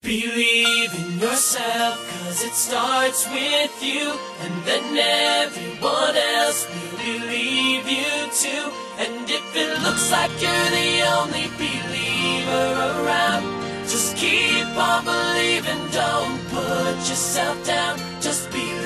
Believe in yourself, 'cause it starts with you, and then everyone else will believe you too. And if it looks like you're the only believer around, just keep on believing, don't put yourself down, just believe.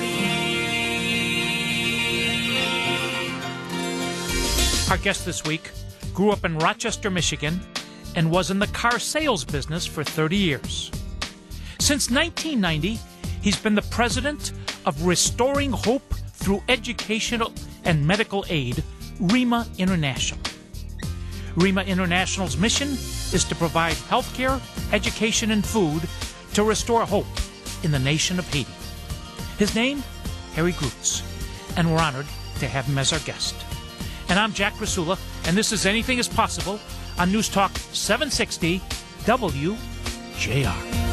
Our guest this week grew up in Rochester, Michigan, and was in the car sales business for 30 years. Since 1990, he's been the president of Restoring Hope Through Educational and Medical Aid, REMA International. REMA International's mission is to provide healthcare, education, and food to restore hope in the nation of Haiti. His name, Harry Groots, and we're honored to have him as our guest. And I'm Jack Rasula, and this is Anything is Possible on News Talk 760 WJR.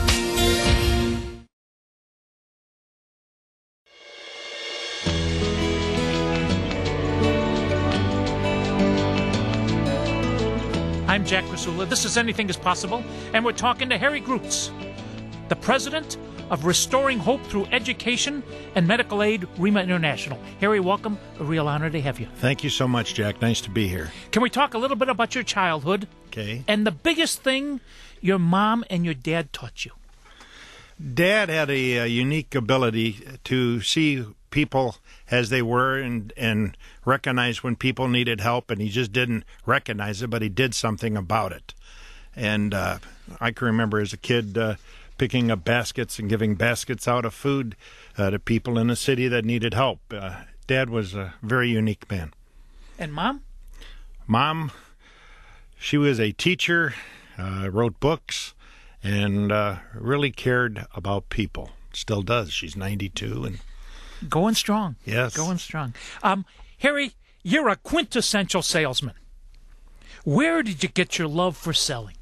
I'm Jack Rasula. This is Anything is Possible, and we're talking to Harry Groots, the president of Restoring Hope Through Education and Medical Aid, REMA International. Harry, welcome. A real honor to have you. Thank you so much, Jack. Nice to be here. Can we talk a little bit about your childhood? Okay. And the biggest thing your mom and your dad taught you? Dad had a unique ability to see people as they were and recognize when people needed help, and he just didn't recognize it, but he did something about it. And I can remember as a kid picking up baskets and giving baskets out of food to people in the city that needed help. Dad was a very unique man. And Mom? Mom, she was a teacher, wrote books, and really cared about people. Still does. She's 92 and going strong. Yes. Going strong. Harry, you're a quintessential salesman. Where did you get your love for selling?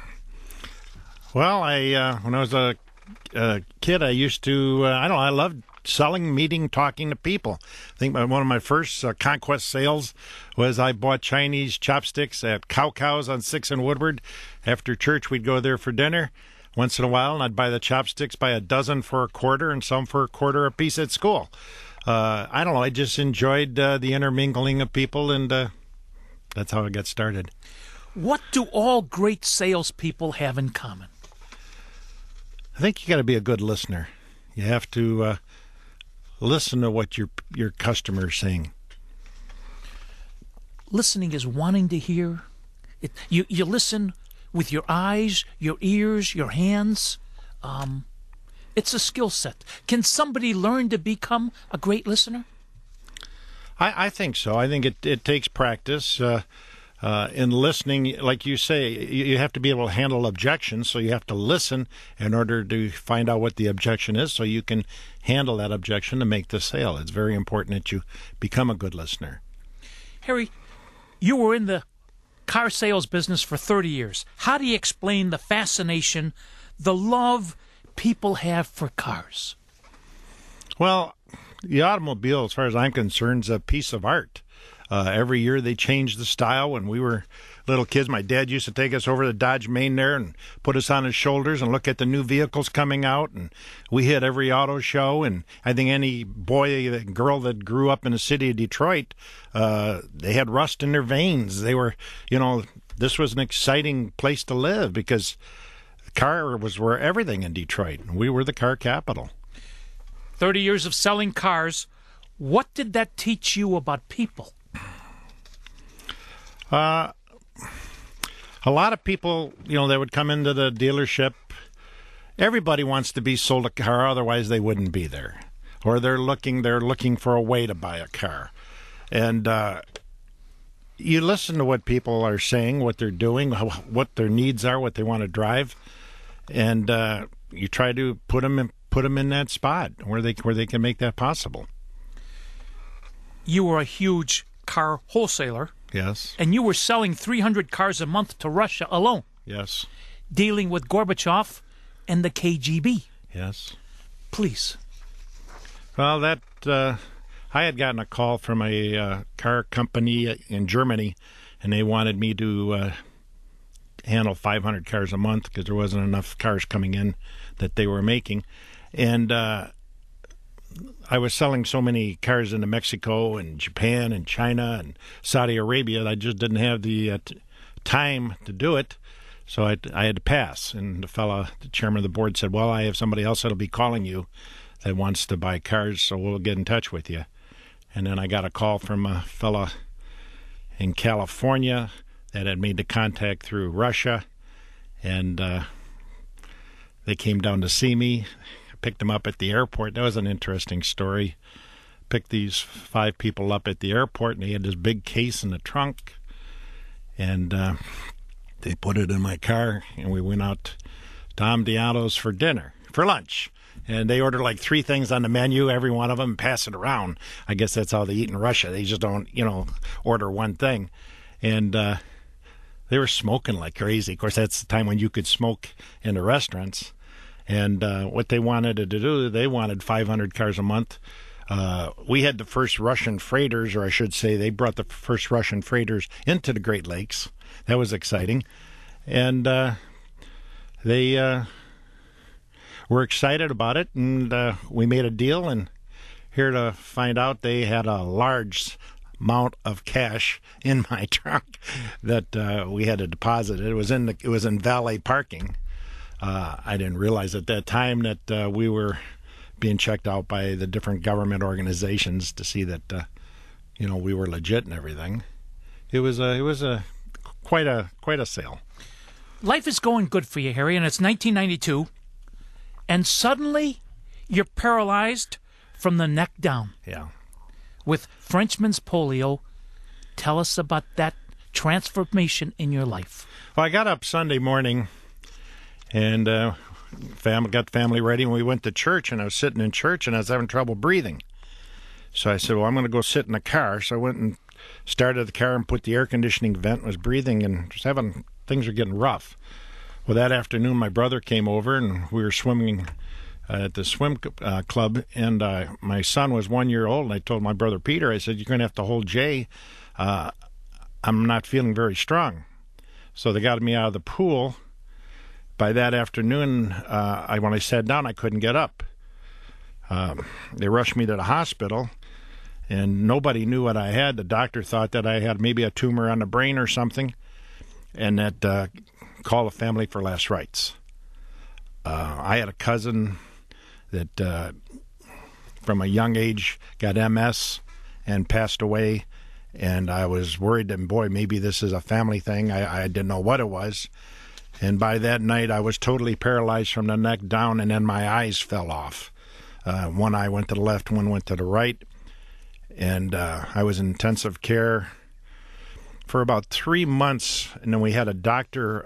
Well, when I was a kid, I used to, I loved selling, meeting, talking to people. I think one of my first conquest sales was I bought Chinese chopsticks at Cow-Cows on 6th and Woodward. After church, we'd go there for dinner once in a while, and I'd buy the chopsticks by a dozen for $0.25 and some for $0.25 a piece at school. I don't know, I just enjoyed the intermingling of people, and that's how I got started. What do all great salespeople have in common? I think you got to be a good listener. You have to listen to what your customer's saying. Listening is wanting to hear. You listen with your eyes, your ears, your hands. It's a skill set. Can somebody learn to become a great listener? I think so. I think it takes practice. In listening, like you say, you have to be able to handle objections, so you have to listen in order to find out what the objection is so you can handle that objection to make the sale. It's very important that you become a good listener. Harry, you were in the car sales business for 30 years. How do you explain the fascination, the love people have for cars? Well, the automobile, as far as I'm concerned, is a piece of art. Every year they change the style. When we were little kids, my dad used to take us over the Dodge Main there and put us on his shoulders and look at the new vehicles coming out. And we hit every auto show. And I think any boy and girl that grew up in the city of Detroit, they had rust in their veins. They were, this was an exciting place to live because the car was where everything in Detroit. We were the car capital. 30 years of selling cars. What did that teach you about people? A lot of people, they would come into the dealership. Everybody wants to be sold a car, otherwise they wouldn't be there. Or they're looking for a way to buy a car. And you listen to what people are saying, what they're doing, what their needs are, what they want to drive, and you try to put them in that spot where they can make that possible. You were a huge car wholesaler. Yes. And you were selling 300 cars a month to Russia alone. Yes. Dealing with Gorbachev and the KGB. Yes. Please. Well, I had gotten a call from a car company in Germany, and they wanted me to handle 500 cars a month because there wasn't enough cars coming in that they were making. And I was selling so many cars into Mexico and Japan and China and Saudi Arabia, I just didn't have the time to do it. So I had to pass. And the chairman of the board, said, well, I have somebody else that'll be calling you that wants to buy cars, so we'll get in touch with you. And then I got a call from a fella in California that had made the contact through Russia, and they came down to see me. I picked them up at the airport. That was an interesting story. Picked these 5 people up at the airport, and they had this big case in the trunk, and they put it in my car, and we went out to Amdiato's for lunch. And they order like 3 things on the menu, every one of them, pass it around. I guess that's how they eat in Russia. They just don't, order one thing. And they were smoking like crazy. Of course, that's the time when you could smoke in the restaurants. And what they wanted to do, they wanted 500 cars a month. We had the first Russian freighters, or I should say they brought the first Russian freighters into the Great Lakes. That was exciting. And they were excited about it, and we made a deal, and here to find out they had a large amount of cash in my trunk that we had to deposit. It was in valet parking. I didn't realize at that time that we were being checked out by the different government organizations to see that we were legit and everything. It was quite a sale. Life is going good for you, Harry, and it's 1992. And suddenly, you're paralyzed from the neck down. Yeah. With Frenchman's polio. Tell us about that transformation in your life. Well, I got up Sunday morning and got the family ready, and we went to church, and I was sitting in church, and I was having trouble breathing. So I said, well, I'm going to go sit in the car. So I went and started the car and put the air conditioning vent, and was breathing, and things were getting rough. Well, that afternoon, my brother came over, and we were swimming at the swim club, and my son was 1 year old, and I told my brother Peter, I said, you're going to have to hold Jay. I'm not feeling very strong. So they got me out of the pool. By that afternoon, when I sat down, I couldn't get up. They rushed me to the hospital, and nobody knew what I had. The doctor thought that I had maybe a tumor on the brain or something, and that call the family for last rites. I had a cousin that from a young age got MS and passed away, and I was worried that, boy, maybe this is a family thing. I didn't know what it was. And by that night, I was totally paralyzed from the neck down, and then my eyes fell off. One eye went to the left, one went to the right, and I was in intensive care for about 3 months, and then we had a doctor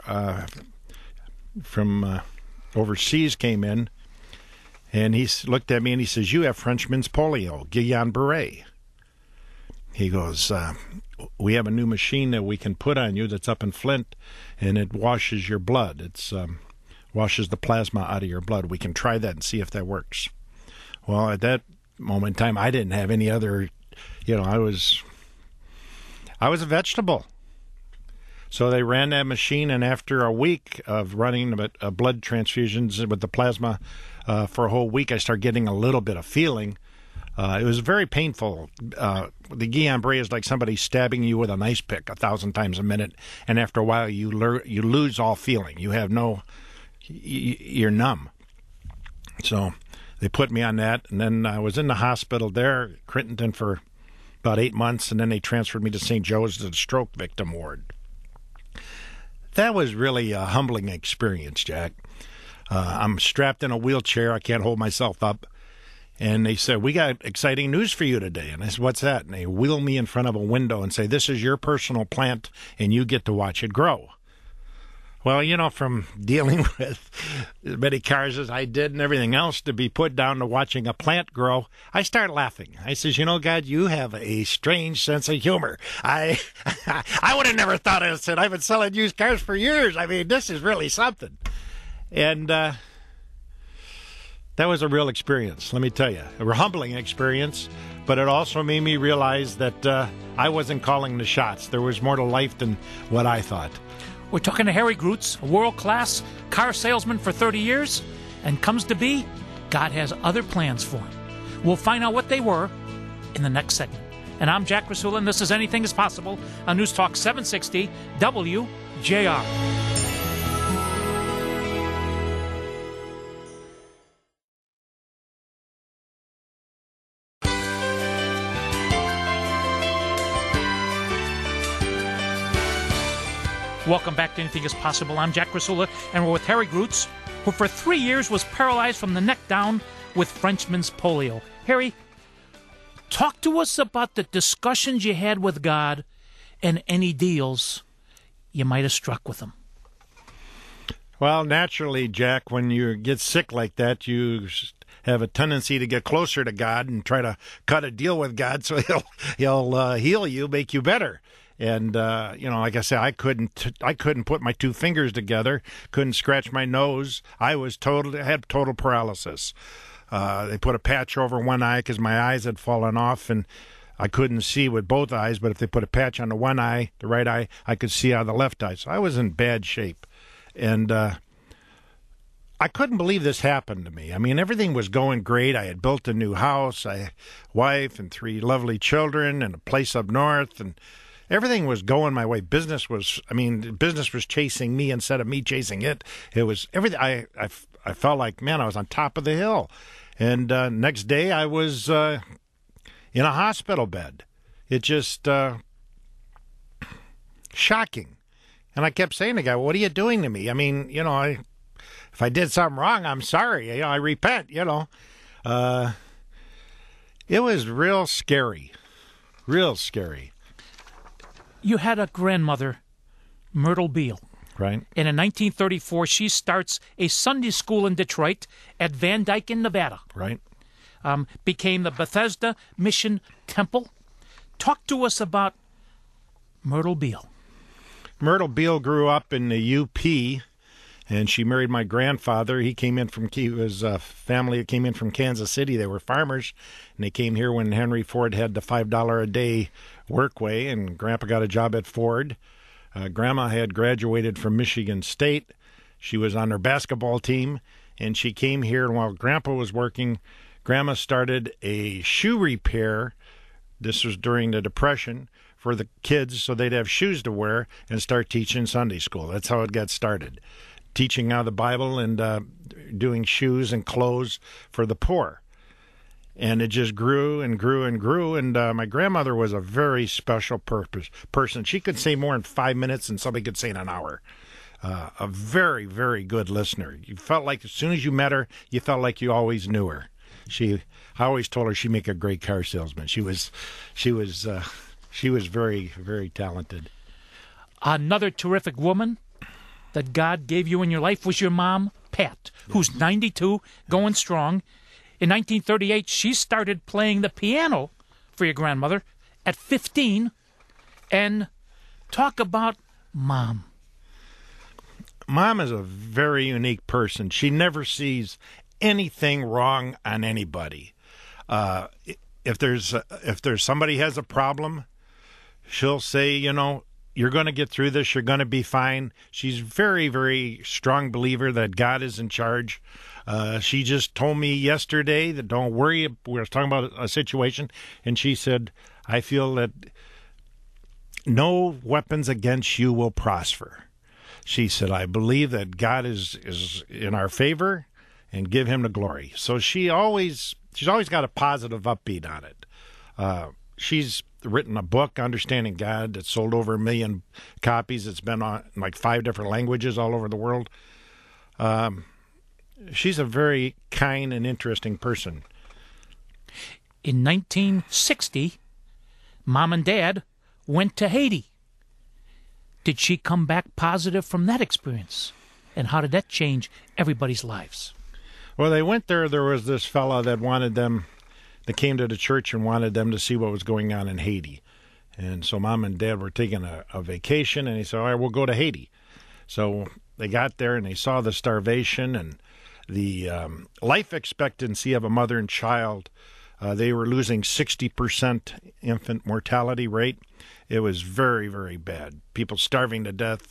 from overseas came in, and he looked at me and he says, you have Frenchman's polio, Guillain-Barré. He goes, we have a new machine that we can put on you that's up in Flint, and it washes your blood. It washes the plasma out of your blood. We can try that and see if that works. Well, at that moment in time, I didn't have any other, I was a vegetable. So they ran that machine, and after a week of running blood transfusions with the plasma for a whole week, I started getting a little bit of feeling. It was very painful. The Guillain-Barré is like somebody stabbing you with an ice pick 1,000 times a minute, and after a while you lose all feeling. You have you're numb. So they put me on that, and then I was in the hospital there, Crittenton, for about 8 months, and then they transferred me to St. Joe's to the stroke victim ward. That was really a humbling experience, Jack. I'm strapped in a wheelchair. I can't hold myself up. And they said, we got exciting news for you today. And I said, what's that? And they wheel me in front of a window and say, this is your personal plant, and you get to watch it grow. Well, from dealing with as many cars as I did and everything else, to be put down to watching a plant grow, I start laughing. I says, God, you have a strange sense of humor. I would have never thought of it. I've been selling used cars for years. I mean, this is really something. And that was a real experience, let me tell you. A humbling experience, but it also made me realize that I wasn't calling the shots. There was more to life than what I thought. We're talking to Harry Groots, a world-class car salesman for 30 years, and comes to be, God has other plans for him. We'll find out what they were in the next segment. And I'm Jack Rasula, and this is Anything is Possible on News Talk 760 WJR. Welcome back to Anything is Possible. I'm Jack Rasula, and we're with Harry Groots, who for 3 years was paralyzed from the neck down with Frenchman's polio. Harry, talk to us about the discussions you had with God and any deals you might have struck with him. Well, naturally, Jack, when you get sick like that, you have a tendency to get closer to God and try to cut a deal with God so he'll heal you, make you better. And like I said, I couldn't put my two fingers together, couldn't scratch my nose. I had total paralysis. They put a patch over one eye because my eyes had fallen off, and I couldn't see with both eyes. But if they put a patch on the one eye, the right eye, I could see out of the left eye. So I was in bad shape, and I couldn't believe this happened to me. I mean, everything was going great. I had built a new house, I had a wife and 3 lovely children, and a place up north, and everything was going my way. Business was chasing me instead of me chasing it. It was everything. I felt like, man, I was on top of the hill. And next day I was in a hospital bed. It just shocking. And I kept saying to the guy, what are you doing to me? I mean, if I did something wrong, I'm sorry. I repent, It was real scary. Real scary. You had a grandmother, Myrtle Beale. Right. And in 1934, she starts a Sunday school in Detroit at Van Dyke in Nevada. Right. Became the Bethesda Mission Temple. Talk to us about Myrtle Beale. Myrtle Beale grew up in the UP, and she married my grandfather. He was a family that came in from Kansas City. They were farmers, and they came here when Henry Ford had the $5 a day workway, and Grandpa got a job at Ford. Grandma had graduated from Michigan State. She was on her basketball team, and she came here, and while Grandpa was working, Grandma started a shoe repair. This was during the Depression, for the kids so they'd have shoes to wear and start teaching Sunday school. That's how it got started. Teaching out of the Bible and doing shoes and clothes for the poor. And it just grew and grew and grew. And my grandmother was a very special person. She could say more in 5 minutes than somebody could say in an hour. A very, very good listener. You felt like as soon as you met her, you felt like you always knew her. I always told her she'd make a great car salesman. She was very, very talented. Another terrific woman that God gave you in your life was your mom, Pat, who's 92, going strong. In 1938, she started playing the piano for your grandmother at 15. And talk about Mom. Mom is a very unique person. She never sees anything wrong on anybody. If there's somebody has a problem, she'll say, you're going to get through this. You're going to be fine. She's very, very strong believer that God is in charge. She just told me yesterday that don't worry. We were talking about a situation, and she said, I feel that no weapons against you will prosper. She said, I believe that God is in our favor and give him the glory. So she's always got a positive upbeat on it. She's written a book, Understanding God, that sold over 1 million copies. It's been on like 5 different languages all over the world. She's a very kind and interesting person. In 1960, Mom and Dad went to Haiti. Did she come back positive from that experience? And how did that change everybody's lives? Well, they went there. There was this fella that came to the church and wanted them to see what was going on in Haiti. And so Mom and Dad were taking a vacation, and he said, all right, we'll go to Haiti. So they got there, and they saw the starvation and the life expectancy of a mother and child. They were losing 60% infant mortality rate. It was very, very bad. People starving to death,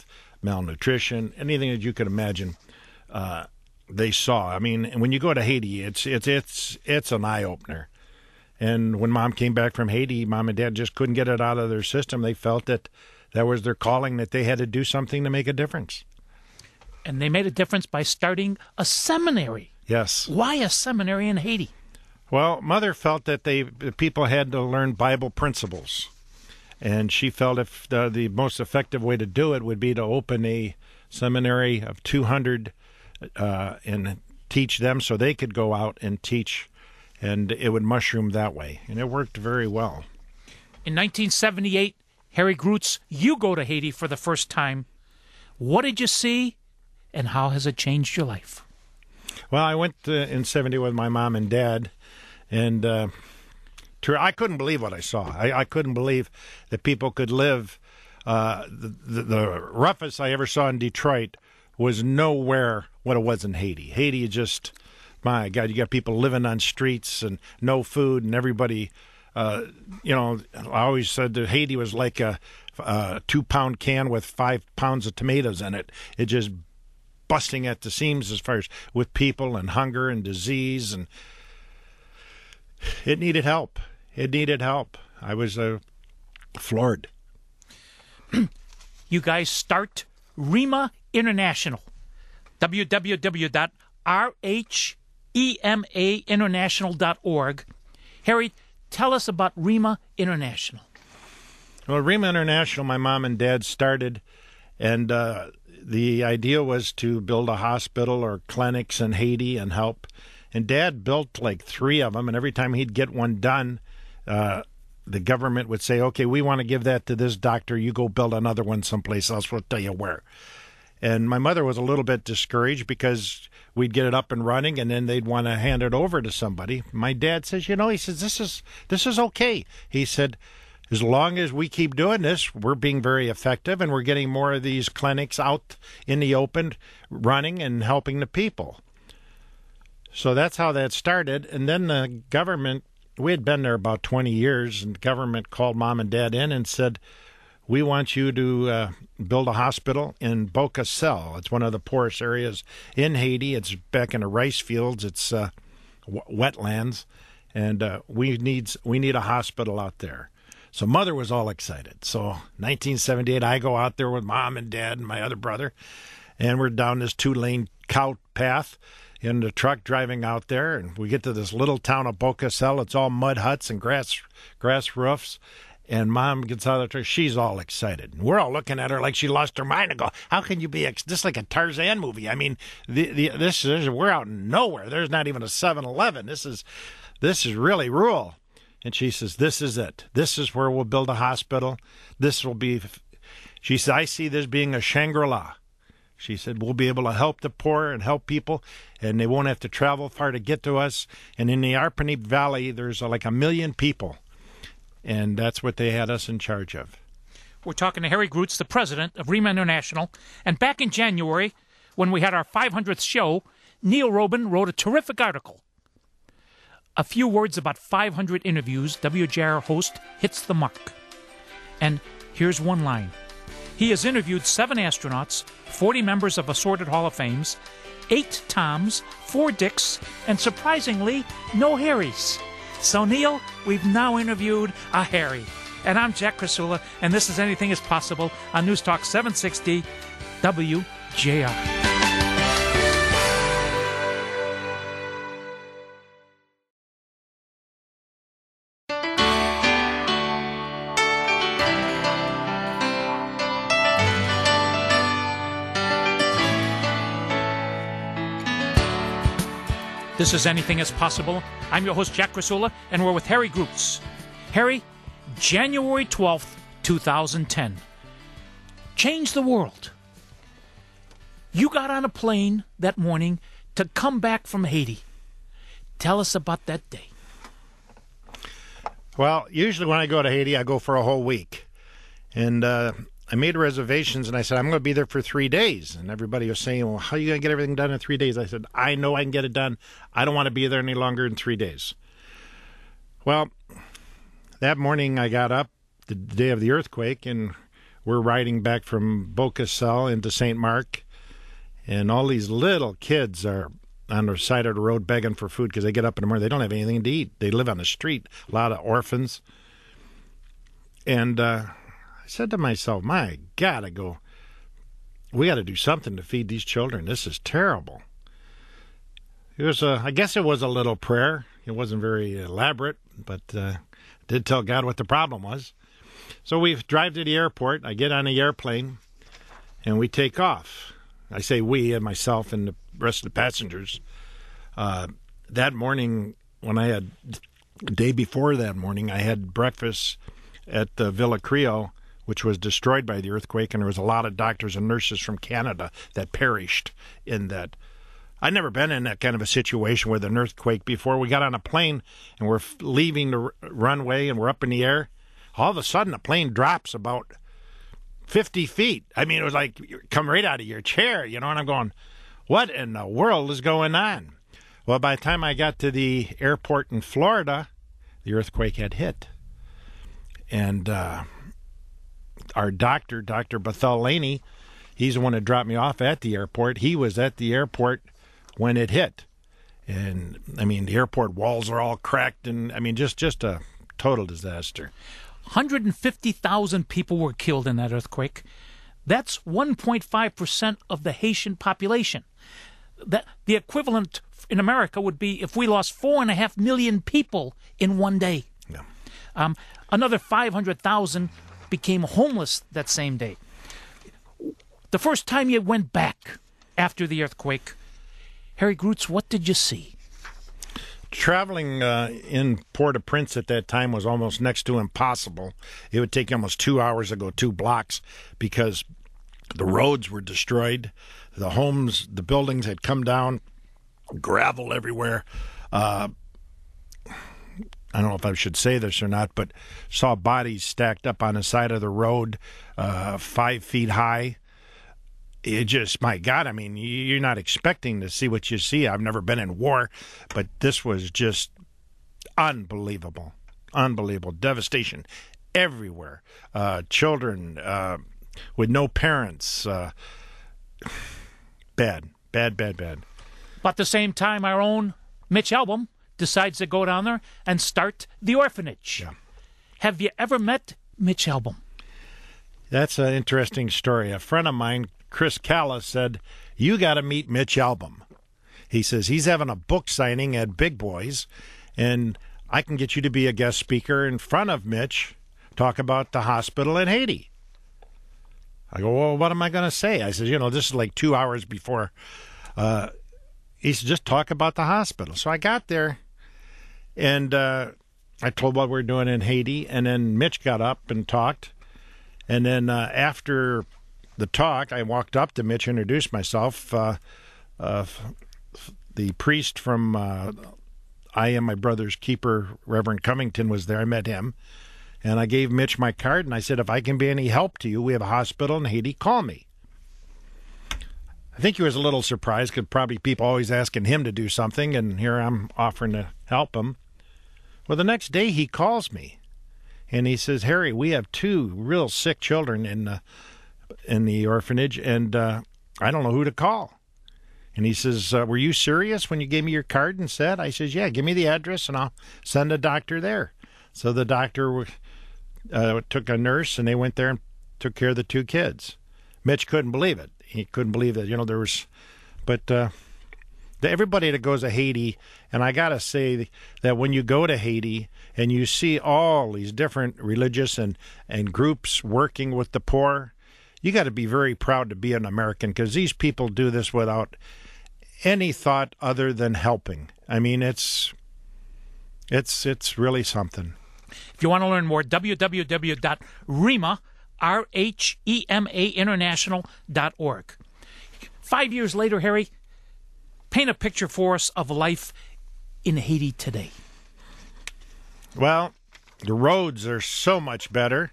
malnutrition, anything that you could imagine. They saw. I mean, when you go to Haiti, it's an eye opener. And when Mom came back from Haiti, Mom and Dad just couldn't get it out of their system. They felt that was their calling, that they had to do something to make a difference. And they made a difference by starting a seminary. Yes. Why a seminary in Haiti? Well, Mother felt that the people had to learn Bible principles. And she felt if the most effective way to do it would be to open a seminary of 200 and teach them so they could go out and teach, and it would mushroom that way. And it worked very well. In 1978, Harry Groots, you go to Haiti for the first time. What did you see, and how has it changed your life? Well, I went in 70 with my mom and dad, and I couldn't believe what I saw. I couldn't believe that people could live. The roughest I ever saw in Detroit was nowhere what it was in Haiti. Haiti just, my God, you got people living on streets and no food, and everybody, I always said that Haiti was like a 2-pound can with 5 pounds of tomatoes in it. It just busting at the seams as far as with people and hunger and disease, and it needed help. It needed help. I was floored. You guys start RHEMA International. www.rhemainternational.org. Harry, tell us about RHEMA International. Well, RHEMA International, my mom and dad started, and the idea was to build a hospital or clinics in Haiti and help. And Dad built like 3 of them, and every time he'd get one done, the government would say, okay, we want to give that to this doctor. You go build another one someplace else. We'll tell you where. And my mother was a little bit discouraged because we'd get it up and running, and then they'd want to hand it over to somebody. My dad says, he says, this is okay. He said, as long as we keep doing this, we're being very effective, and we're getting more of these clinics out in the open, running and helping the people. So that's how that started. And then the government, we had been there about 20 years, and the government called Mom and Dad in and said, we want you to build a hospital in Bocasel. It's one of the poorest areas in Haiti. It's back in the rice fields. It's wetlands, and we need a hospital out there. So Mother was all excited. So 1978, I go out there with Mom and Dad and my other brother, and we're down this 2-lane cow path in the truck driving out there, and we get to this little town of Bocasel. It's all mud huts and grass roofs. And Mom gets out of the truck. She's all excited. And we're all looking at her like she lost her mind and go, how can you be this is like a Tarzan movie? I mean, we're out in nowhere. There's not even a 7-Eleven. This is really rural. And she says, this is it. This is where we'll build a hospital. This will be, she said, I see this being a Shangri-La. She said, we'll be able to help the poor and help people, and they won't have to travel far to get to us. And in the Arpanite Valley, there's like 1 million people. And that's what they had us in charge of. We're talking to Harry Groots, the president of RHEMA International. And back in January, when we had our 500th show, Neil Robin wrote a terrific article. A few words about 500 interviews, WJR host hits the mark. And here's one line. He has interviewed 7 astronauts, 40 members of assorted Hall of Fames, 8 Toms, 4 Dicks, and surprisingly, no Harrys. So, Neil, we've now interviewed a Harry. And I'm Jack Krasula, and this is Anything is Possible on News Talk 760 WJR. This is Anything is Possible. I'm your host, Jack Krasula, and we're with Harry Groots. Harry, January 12th, 2010. Changed the world. You got on a plane that morning to come back from Haiti. Tell us about that day. Well, usually when I go to Haiti, I go for a whole week. And I made reservations, and I said, I'm going to be there for 3 days. And everybody was saying, well, how are you going to get everything done in 3 days? I said, I know I can get it done. I don't want to be there any longer than 3 days. Well, that morning I got up, the day of the earthquake, and we're riding back from Beaucastel into St. Mark, and all these little kids are on the side of the road begging for food because they get up in the morning. They don't have anything to eat. They live on the street, a lot of orphans. And I said to myself, my God, we got to do something to feed these children. This is terrible. I guess it was a little prayer. It wasn't very elaborate, but did tell God what the problem was. So we drive to the airport. I get on the airplane, and we take off. I say we and myself and the rest of the passengers. That morning, the day before that morning, I had breakfast at the Villa Creo, which was destroyed by the earthquake, and there was a lot of doctors and nurses from Canada that perished in that. I'd never been in that kind of a situation with an earthquake before. We got on a plane, and we're leaving the runway, and we're up in the air. All of a sudden, the plane drops about 50 feet. I mean, it was like you come right out of your chair, and I'm going, what in the world is going on? Well, by the time I got to the airport in Florida, the earthquake had hit. And our doctor, Dr. Bethel Laney, he's the one that dropped me off at the airport. He was at the airport when it hit. And, I mean, the airport walls are all cracked, and, I mean, just a total disaster. 150,000 people were killed in that earthquake. That's 1.5% of the Haitian population. The equivalent in America would be if we lost 4.5 million people in one day. Yeah. Another 500,000 became homeless that same day. The first time you went back after the earthquake, Harry Groots, what did you see? Traveling in Port-au-Prince at that time was almost next to impossible. It would take almost 2 hours to go 2 blocks because the roads were destroyed. The homes, the buildings had come down, gravel everywhere. I don't know if I should say this or not, but saw bodies stacked up on the side of the road, 5 feet high. It just, my God, I mean, you're not expecting to see what you see. I've never been in war, but this was just unbelievable. Unbelievable. Devastation everywhere. Children with no parents. Bad. But at the same time, our own Mitch Albom decides to go down there and start the orphanage. Yeah. Have you ever met Mitch Albom? That's an interesting story. A friend of mine, Chris Callis, said, you got to meet Mitch Albom. He says he's having a book signing at Big Boys, and I can get you to be a guest speaker in front of Mitch, talk about the hospital in Haiti. I go, well, what am I going to say? I said, this is like 2 hours before. He said, just talk about the hospital. So I got there, and I told what we're doing in Haiti, and then Mitch got up and talked. And then after the talk, I walked up to Mitch, introduced myself. The priest from I Am My Brother's Keeper, Reverend Covington, was there. I met him. And I gave Mitch my card, and I said, if I can be any help to you, we have a hospital in Haiti, call me. I think he was a little surprised because probably people always asking him to do something, and here I'm offering to help him. Well, the next day he calls me, and he says, Harry, we have 2 real sick children in the orphanage, and I don't know who to call. And he says, were you serious when you gave me your card and said? I says, yeah, give me the address, and I'll send a doctor there. So the doctor took a nurse, and they went there and took care of the 2 kids. Mitch couldn't believe it. He couldn't believe that, there was... But everybody that goes to Haiti, and I got to say that when you go to Haiti and you see all these different religious and groups working with the poor, you got to be very proud to be an American because these people do this without any thought other than helping. I mean, it's really something. If you want to learn more, www.RHEMA, R-H-E-M-A International.org. 5 years later, Harry, paint a picture for us of life in Haiti today. Well, the roads are so much better.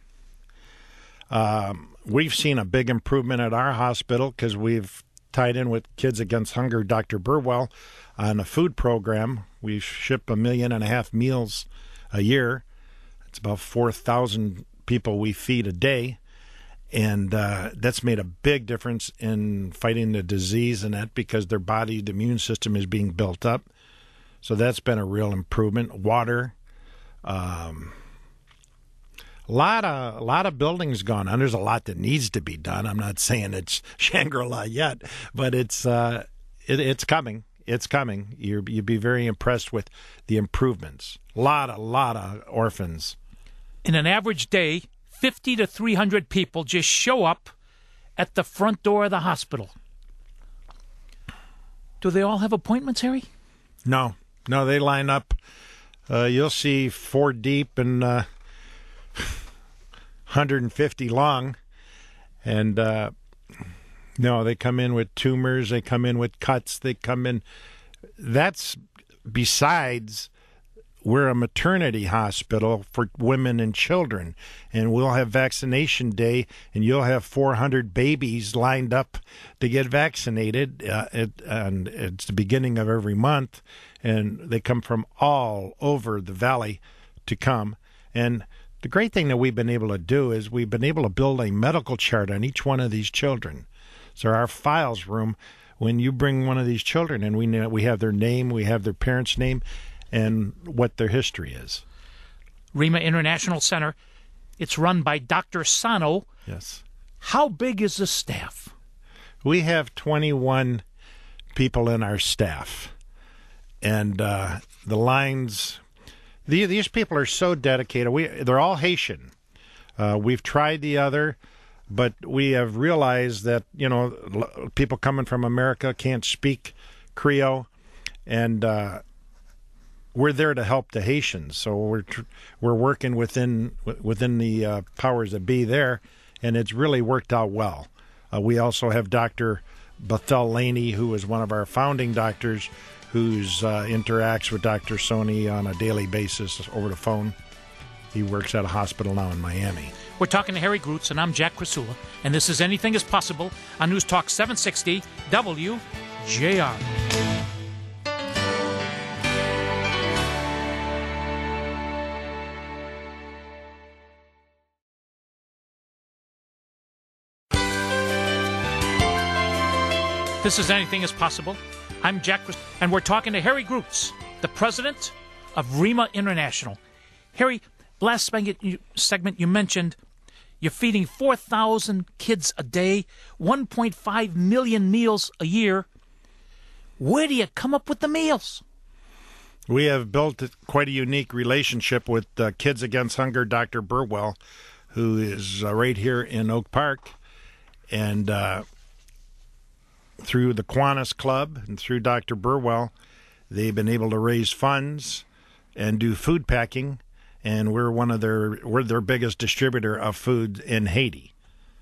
We've seen a big improvement at our hospital because we've tied in with Kids Against Hunger, Dr. Burwell, on a food program. We ship 1.5 million meals a year. It's about 4,000 people we feed a day. And that's made a big difference in fighting the disease and that, because their body, the immune system is being built up. So that's been a real improvement. Water, a lot of buildings gone on. There's a lot that needs to be done. I'm not saying it's Shangri-La yet, but it's coming. It's coming. You'd be very impressed with the improvements. A lot of orphans. In an average day, 50 to 300 people just show up at the front door of the hospital. Do they all have appointments, Harry? No, they line up. You'll see 4 deep and 150 long. And no, they come in with tumors. They come in with cuts. They come in. That's besides. We're a maternity hospital for women and children, and we'll have vaccination day, and you'll have 400 babies lined up to get vaccinated, and it's the beginning of every month, and they come from all over the valley to come. And the great thing that we've been able to do is we've been able to build a medical chart on each one of these children. So our files room, when you bring one of these children, and we have their name, we have their parents' name, and what their history is. Rima International Center, it's run by Dr. Sano. Yes. How big is the staff? We have 21 people in our staff. And the lines, these people are so dedicated. They're all Haitian. We've tried the other, but we have realized that, people coming from America can't speak Creole, and we're there to help the Haitians, so we're working within the powers that be there, and it's really worked out well. We also have Dr. Bethel Laney, who is one of our founding doctors, who interacts with Dr. Soni on a daily basis over the phone. He works at a hospital now in Miami. We're talking to Harry Groots, and I'm Jack Krasula, and this is Anything is Possible on News Talk 760 WJR. This is Anything is Possible. I'm Jack, and we're talking to Harry Groots, the president of Rima International. Harry, last segment you mentioned you're feeding 4,000 kids a day, 1.5 million meals a year. Where do you come up with the meals? We have built quite a unique relationship with Kids Against Hunger, Dr. Burwell, who is right here in Oak Park. And through the Kiwanis Club and through Dr. Burwell, they've been able to raise funds and do food packing, and we're their biggest distributor of food in Haiti.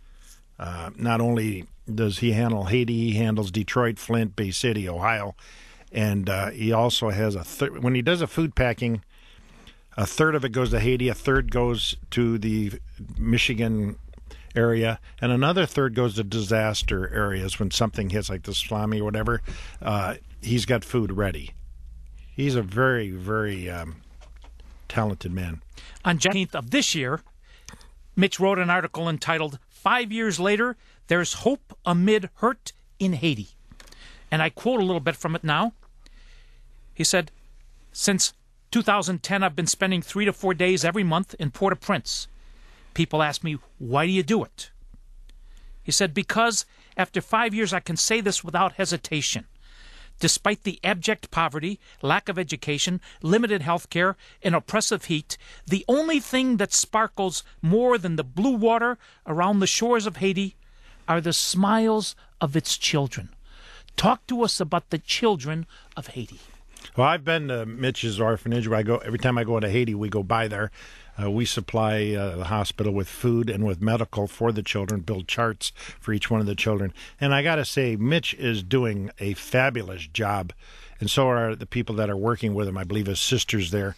Not only does he handle Haiti, he handles Detroit, Flint, Bay City, Ohio, and he also has when he does a food packing, a third of it goes to Haiti, a third goes to the Michigan area, and another third goes to disaster areas when something hits, like the tsunami or whatever. He's got food ready. He's a very, very talented man. On January 19th of this year, Mitch wrote an article entitled 5 Years Later, There's Hope Amid Hurt in Haiti. And I quote a little bit from it now. He said, "Since 2010, I've been spending 3 to 4 days every month in Port-au-Prince. People ask me, why do you do it?" He said, "Because after 5 years, I can say this without hesitation. Despite the abject poverty, lack of education, limited health care, and oppressive heat, the only thing that sparkles more than the blue water around the shores of Haiti are the smiles of its children." Talk to us about the children of Haiti. Well, I've been to Mitch's orphanage. Every time I go to Haiti, we go by there. We supply the hospital with food and with medical for the children, build charts for each one of the children. And I got to say, Mitch is doing a fabulous job, and so are the people that are working with him. I believe his sister's there.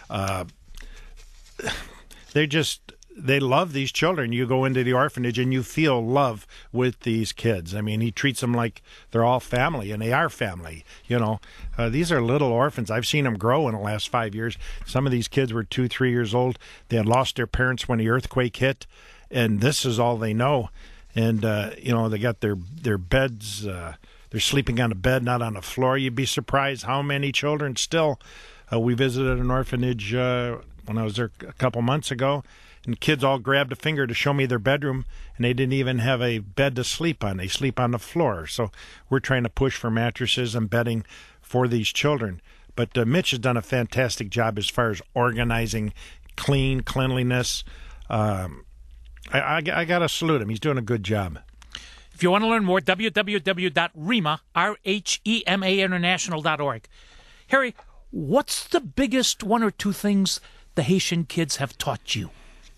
They love these children. You go into the orphanage and you feel love with these kids. I mean, he treats them like they're all family, and they are family. These are little orphans. I've seen them grow in the last 5 years. Some of these kids were 2, 3 years old. They had lost their parents when the earthquake hit, and this is all they know. And they got their beds. They're sleeping on a bed, not on the floor. You'd be surprised how many children still. We visited an orphanage when I was there a couple months ago, and kids all grabbed a finger to show me their bedroom, and they didn't even have a bed to sleep on. They sleep on the floor. So we're trying to push for mattresses and bedding for these children. But Mitch has done a fantastic job as far as organizing cleanliness. I got to salute him. He's doing a good job. If you want to learn more, www.RHEMA, R-H-E-M-A international.org. Harry, what's the biggest one or two things the Haitian kids have taught you?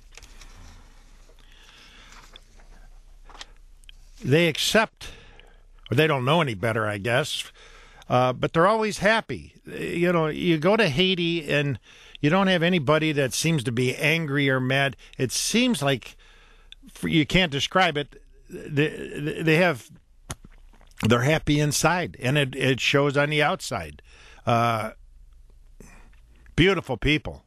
They accept, or they don't know any better, I guess, but they're always happy. You go to Haiti and you don't have anybody that seems to be angry or mad. It seems like, you can't describe it, they're happy inside, and it shows on the outside. Beautiful people.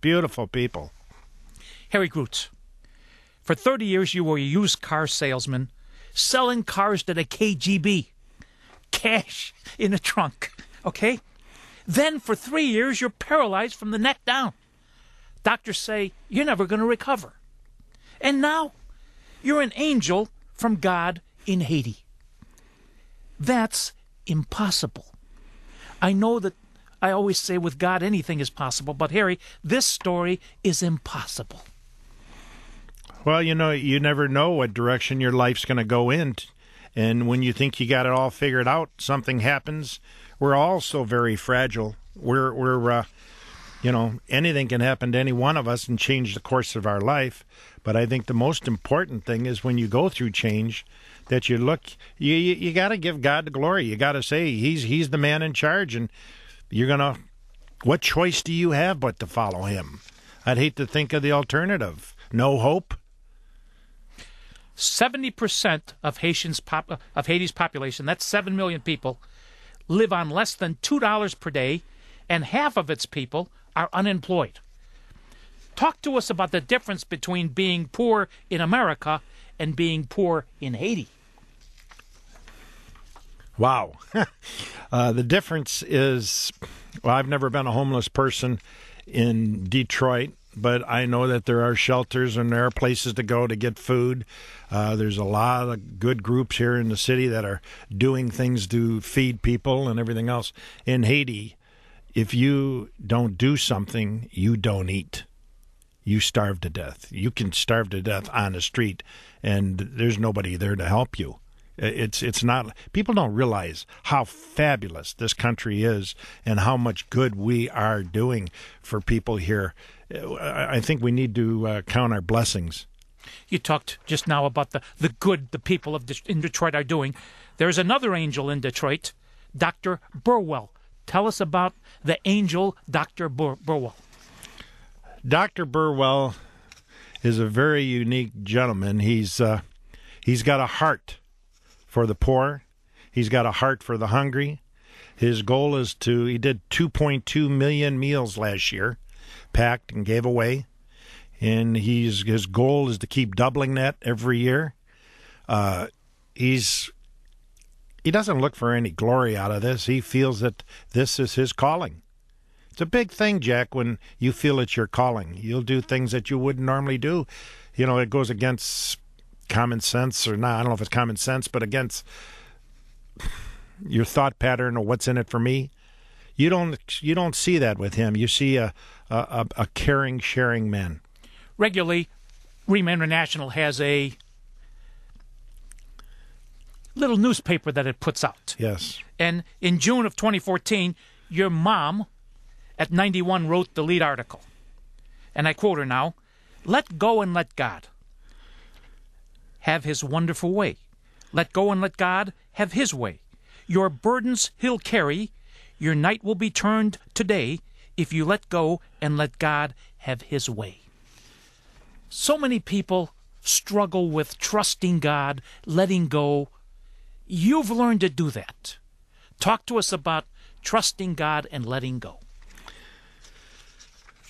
Harry Groots, for 30 years you were a used car salesman, selling cars to the KGB. Cash in the trunk, okay? Then for 3 years you're paralyzed from the neck down. Doctors say you're never going to recover. And now you're an angel from God in Haiti. That's impossible. I know that I always say with God anything is possible, but Harry, this story is impossible. Well, you never know what direction your life's going to go in. And when you think you got it all figured out, something happens. We're all so very fragile. We're anything can happen to any one of us and change the course of our life. But I think the most important thing is when you go through change, that you got to give God the glory. You got to say He's the man in charge, and what choice do you have but to follow Him? I'd hate to think of the alternative. No hope. 70% of Haiti's population, that's 7 million people, live on less than $2 per day, and half of its people are unemployed. Talk to us about the difference between being poor in America and being poor in Haiti. Wow. The difference is, I've never been a homeless person in Detroit, but I know that there are shelters and there are places to go to get food. There's a lot of good groups here in the city that are doing things to feed people and everything else. In Haiti, if you don't do something, you don't eat. You starve to death. You can starve to death on the street, and there's nobody there to help you. It's not. People don't realize how fabulous this country is and how much good we are doing for people here. I think we need to count our blessings. You talked just now about the good the people in Detroit are doing. There's another angel in Detroit, Dr. Burwell. Tell us about the angel, Dr. Burwell. Dr. Burwell is a very unique gentleman. He's got a heart for the poor. He's got a heart for the hungry. His goal is he did 2.2 million meals last year, packed and gave away. And his goal is to keep doubling that every year. He doesn't look for any glory out of this. He feels that this is his calling. It's a big thing, Jack, when you feel it's your calling. You'll do things that you wouldn't normally do. It goes against common sense, or not. I don't know if it's common sense, but against your thought pattern or what's in it for me. You don't see that with him. You see a caring, sharing man. Regularly, RHEMA International has a little newspaper that it puts out. Yes. And in June of 2014, your mom at 91 wrote the lead article. And I quote her now, "Let go and let God have His wonderful way. Let go and let God have His way. Your burdens He'll carry. Your night will be turned to day if you let go and let God have His way." So many people struggle with trusting God, letting go. You've learned to do that. Talk to us about trusting God and letting go.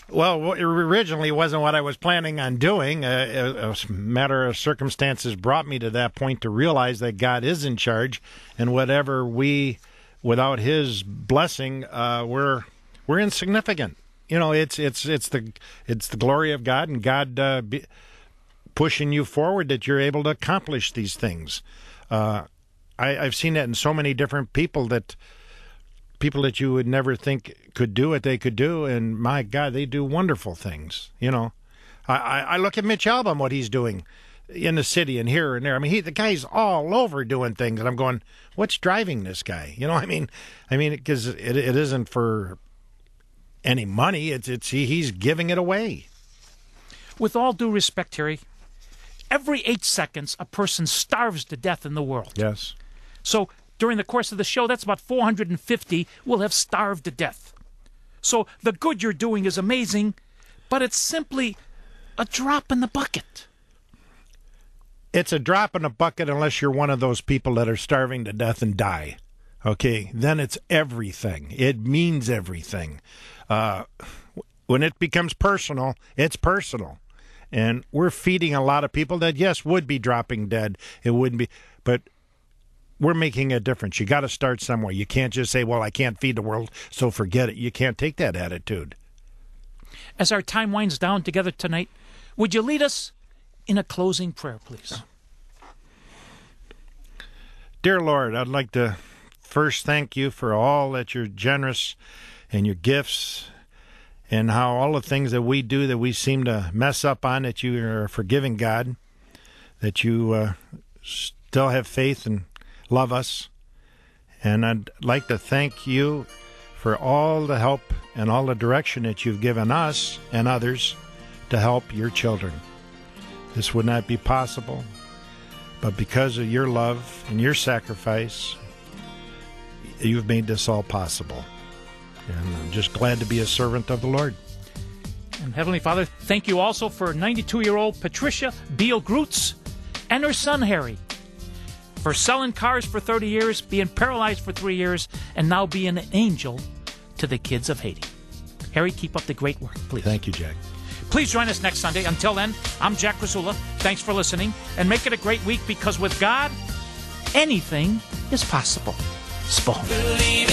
Well, it originally wasn't what I was planning on doing. A matter of circumstances brought me to that point to realize that God is in charge, and whatever without His blessing, we're insignificant. You know, it's the glory of God, and God pushing you forward that you're able to accomplish these things. I've seen that in so many different people that you would never think could do what they could do, and my God, they do wonderful things. You know, I look at Mitch Albom, what he's doing in the city and here and there. I mean, the guy's all over doing things, and I'm going, what's driving this guy? You know, I mean, because it isn't for any money. He's giving it away. With all due respect, Terry, every 8 seconds a person starves to death in the world. Yes. So during the course of the show, that's about 450 will have starved to death. So the good you're doing is amazing, but it's simply a drop in the bucket. It's a drop in the bucket unless you're one of those people that are starving to death and die. Okay, then it's everything. It means everything. When it becomes personal, it's personal. And we're feeding a lot of people that, yes, would be dropping dead. It wouldn't be, but we're making a difference. You got to start somewhere. You can't just say, well, I can't feed the world, so forget it. You can't take that attitude. As our time winds down together tonight, would you lead us in a closing prayer, please? Dear Lord, I'd like to first thank you for all that you're generous and your gifts, and how all the things that we do that we seem to mess up on, that you are a forgiving God, that you still have faith and love us. And I'd like to thank you for all the help and all the direction that you've given us and others to help your children. This would not be possible, but because of your love and your sacrifice, you've made this all possible. And I'm just glad to be a servant of the Lord. And Heavenly Father, thank you also for 92-year-old Patricia Beal Groots and her son Harry, for selling cars for 30 years, being paralyzed for 3 years, and now being an angel to the kids of Haiti. Harry, keep up the great work, please. Thank you, Jack. Please join us next Sunday. Until then, I'm Jack Krasula. Thanks for listening, and make it a great week, because with God, anything is possible. Spoon.